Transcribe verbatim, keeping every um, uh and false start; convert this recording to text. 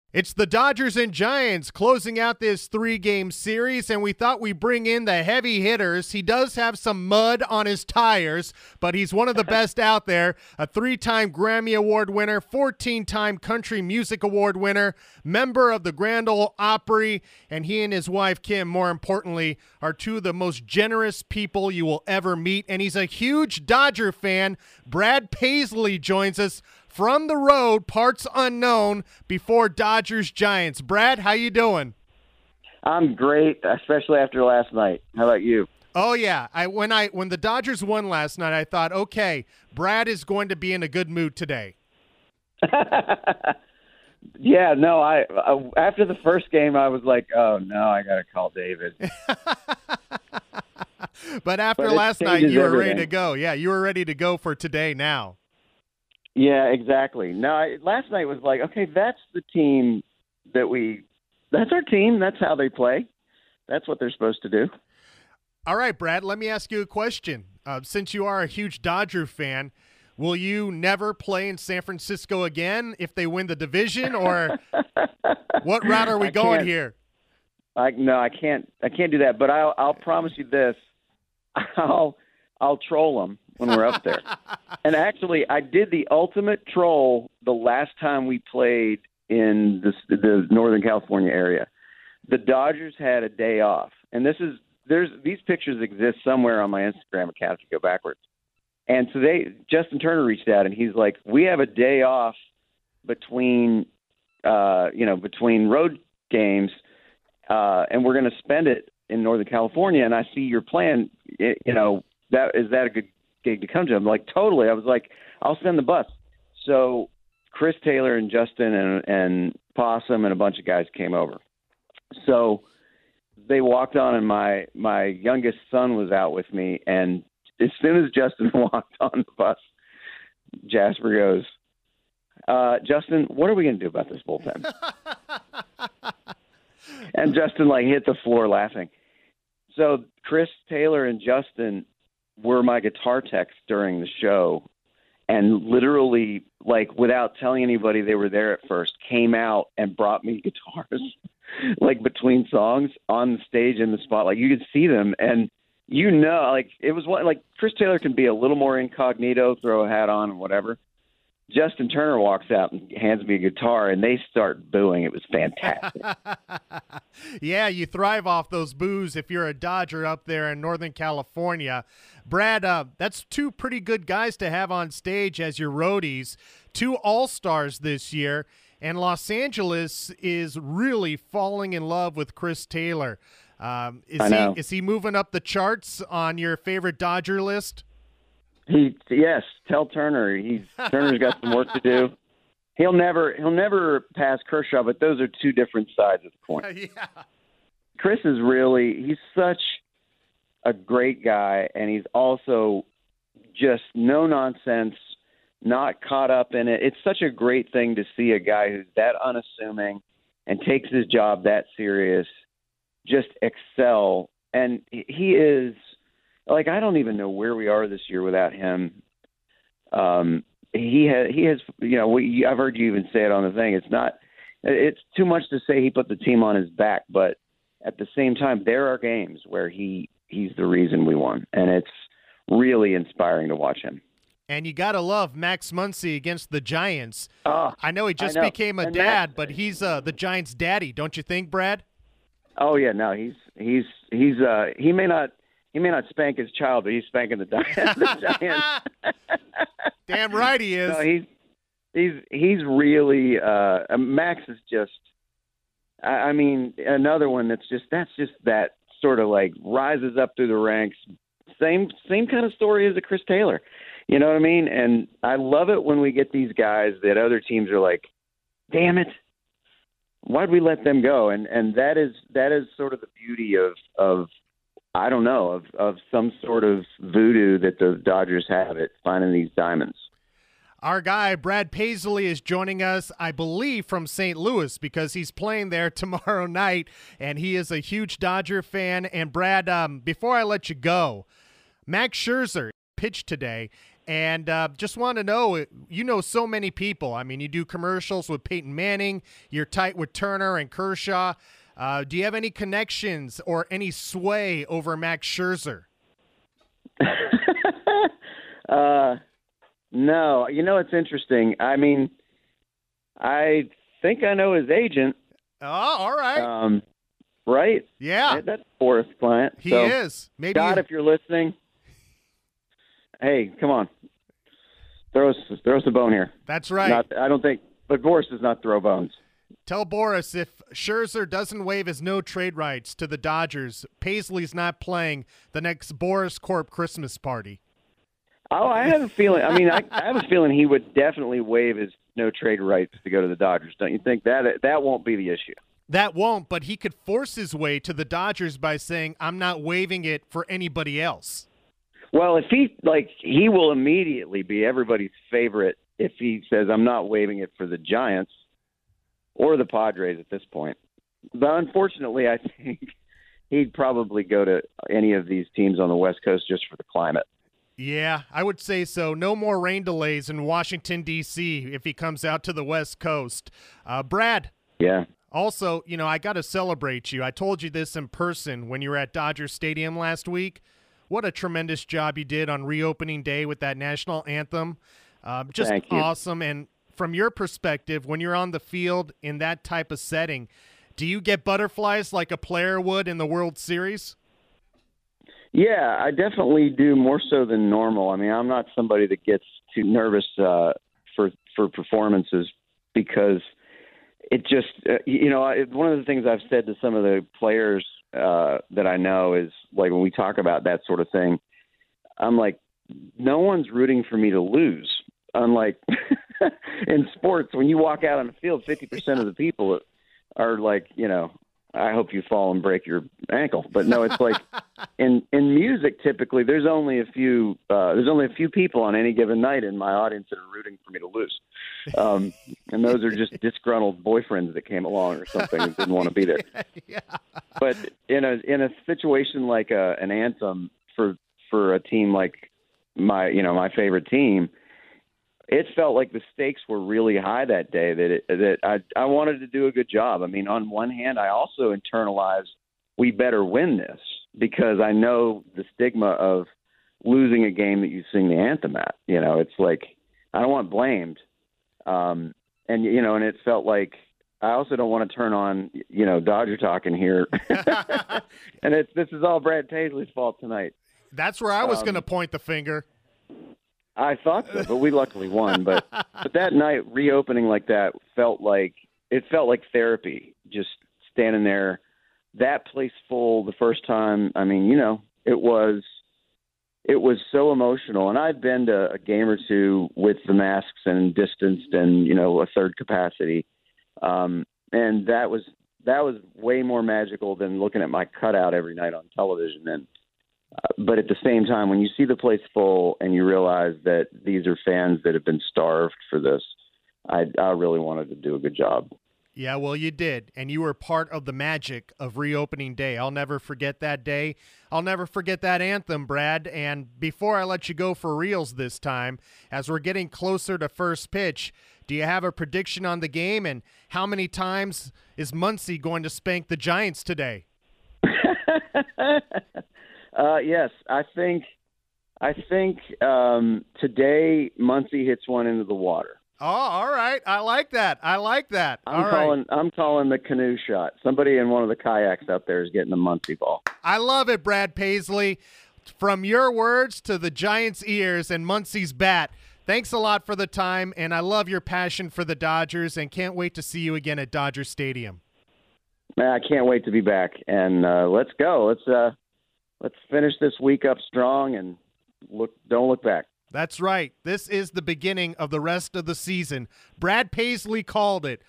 It's the Dodgers and Giants closing out this three-game series, and we thought we'd bring in the heavy hitters. He does have some mud on his tires, but he's one of the best out there. A three-time Grammy Award winner, fourteen-time Country Music Award winner, member of the Grand Ole Opry, and he and his wife, Kim, more importantly, are two of the most generous people you will ever meet, and he's a huge Dodger fan. Brad Paisley joins us from the road, parts unknown, before Dodgers Giants. Brad, how you doing? I'm great, especially after last night. How about you? Oh yeah, I when I when the Dodgers won last night, I thought, okay, Brad is going to be in a good mood today. yeah, no, I, I after the first game, I was like, oh no, I got to call David. But after but last night, you were everything. ready to go. Yeah, you were ready to go for today now. Yeah, exactly. No, I, last night was like, okay, that's the team that we – that's our team. That's how they play. That's what they're supposed to do. All right, Brad, let me ask you a question. Uh, since you are a huge Dodger fan, will you never play in San Francisco again if they win the division, or what route are we I going can't- here? I No, I can't I can't do that. But I'll, I'll promise you this. I'll, I'll troll them when we're up there. And actually, I did the ultimate troll the last time we played in the, the Northern California area. The Dodgers had a day off, and this is there's these pictures exist somewhere on my Instagram account if you go backwards. And so they Justin Turner reached out, and he's like, "We have a day off between, uh, you know, between road games, uh, and we're going to spend it in Northern California. And I see your plan. It, you know, that is that a good gig to come to?" I'm like, totally. I was like, I'll send the bus. So Chris Taylor and Justin and, and Possum and a bunch of guys came over. So they walked on, and my, my youngest son was out with me. And as soon as Justin walked on the bus, Jasper goes, uh, Justin, what are we going to do about this bullpen? And Justin, like, hit the floor laughing. So Chris Taylor and Justin were my guitar techs during the show, and literally, like, without telling anybody they were there at first, came out and brought me guitars, like, between songs on the stage in the spot. Like, you could see them, and you know, like, it was what, like, Chris Taylor can be a little more incognito, throw a hat on and whatever. Justin Turner walks out and hands me a guitar, and they start booing. It was fantastic. Yeah, you thrive off those boos if you're a Dodger up there in Northern California. Brad, uh, that's two pretty good guys to have on stage as your roadies, two All-Stars this year, and Los Angeles is really falling in love with Chris Taylor. Um, is I know. he is he moving up the charts on your favorite Dodger list? He yes, tell Turner he's Turner's got some work to do. He'll never he'll never pass Kershaw, but those are two different sides of the coin. Yeah. Chris is really he's such a great guy, and he's also just no nonsense, not caught up in it. It's such a great thing to see a guy who's that unassuming and takes his job that serious just excel. And he is like, I don't even know where we are this year without him. Um, he has, he has, you know, we, I've heard you even say it on the thing. It's not, it's too much to say he put the team on his back, but at the same time, there are games where he, he's the reason we won. And it's really inspiring to watch him. And you got to love Max Muncy against the Giants. Oh, I know he just I know. became a And dad, Max- but he's uh, the Giants' daddy, don't you think, Brad? Oh yeah, no, he's, he's, he's, uh, he may not, He may not spank his child, but he's spanking the, Gi- the Giants. Damn right he is. No, he's he's he's really uh, Max is just. I, I mean, another one that's just that's just that sort of like rises up through the ranks. Same same kind of story as a Chris Taylor. You know what I mean? And I love it when we get these guys that other teams are like, "Damn it, why'd we let them go?" And and that is that is sort of the beauty of of. I don't know, of, of some sort of voodoo that the Dodgers have at finding these diamonds. Our guy, Brad Paisley, is joining us, I believe, from Saint Louis because he's playing there tomorrow night, and he is a huge Dodger fan. And, Brad, um, before I let you go, Max Scherzer pitched today, And uh, just want to know, you know so many people. I mean, you do commercials with Peyton Manning. You're tight with Turner and Kershaw. Uh, do you have any connections or any sway over Max Scherzer? uh, no. You know, it's interesting. I mean, I think I know his agent. Oh, all right. Um, right? Yeah. That's Forrest client. He so, is. Maybe God, you... if you're listening, hey, come on. Throw us, throw us a bone here. That's right. Not, I don't think, but Boris does not throw bones. Tell Boris if Scherzer doesn't waive his no-trade rights to the Dodgers, Paisley's not playing the next Boris Corp Christmas party. Oh, I have a feeling. I mean, I, I have a feeling he would definitely waive his no-trade rights to go to the Dodgers. Don't you think that that won't be the issue? That won't, but he could force his way to the Dodgers by saying, I'm not waiving it for anybody else. Well, if he, like, he will immediately be everybody's favorite if he says, I'm not waiving it for the Giants or the Padres at this point. But unfortunately, I think he'd probably go to any of these teams on the West Coast just for the climate. Yeah, I would say so. No more rain delays in Washington, D C if he comes out to the West Coast. Uh, Brad. Yeah. Also, you know, I got to celebrate you. I told you this in person when you were at Dodger Stadium last week. What a tremendous job you did on reopening day with that national anthem. Uh, just awesome. And from your perspective, when you're on the field in that type of setting, do you get butterflies like a player would in the World Series? Yeah, I definitely do, more so than normal. I mean, I'm not somebody that gets too nervous uh, for for performances because it just, uh, you know, it, one of the things I've said to some of the players uh, that I know is, like, when we talk about that sort of thing, I'm like, no one's rooting for me to lose. Unlike in sports, when you walk out on the field, fifty percent of the people are like, you know, I hope you fall and break your ankle. But no, it's like in in music, typically there's only a few uh, there's only a few people on any given night in my audience that are rooting for me to lose, um, and those are just disgruntled boyfriends that came along or something and didn't want to be there. Yeah. But in a in a situation like a, an anthem for for a team like my you know my favorite team, it felt like the stakes were really high that day, that it, that I, I wanted to do a good job. I mean, on one hand, I also internalized we better win this because I know the stigma of losing a game that you sing the anthem at. You know, it's like I don't want blamed. Um, and, you know, and it felt like I also don't want to turn on, you know, Dodger talk in here. And it's this is all Brad Paisley's fault tonight. That's where I was um, going to point the finger. I thought so, but we luckily won. But but that night, reopening like that felt like it felt like therapy. Just standing there, that place full the first time. I mean, you know, it was it was so emotional. And I'd been to a game or two with the masks and distanced and you know a third capacity, um, and that was that was way more magical than looking at my cutout every night on television. And Uh, but at the same time, when you see the place full and you realize that these are fans that have been starved for this, I, I really wanted to do a good job. Yeah, well, you did, and you were part of the magic of reopening day. I'll never forget that day. I'll never forget that anthem, Brad. And before I let you go for reals this time, as we're getting closer to first pitch, do you have a prediction on the game, and how many times is Muncy going to spank the Giants today? Uh, yes, I think I think um, today Muncy hits one into the water. Oh, all right. I like that. I like that. I'm all calling. right. I'm calling the canoe shot. Somebody in one of the kayaks out there is getting the Muncy ball. I love it, Brad Paisley. From your words to the Giants' ears and Muncy's bat. Thanks a lot for the time, and I love your passion for the Dodgers, and can't wait to see you again at Dodger Stadium. Man, I can't wait to be back, and uh, let's go. Let's. Uh, Let's finish this week up strong and look. Don't look back. That's right. This is the beginning of the rest of the season. Brad Paisley called it.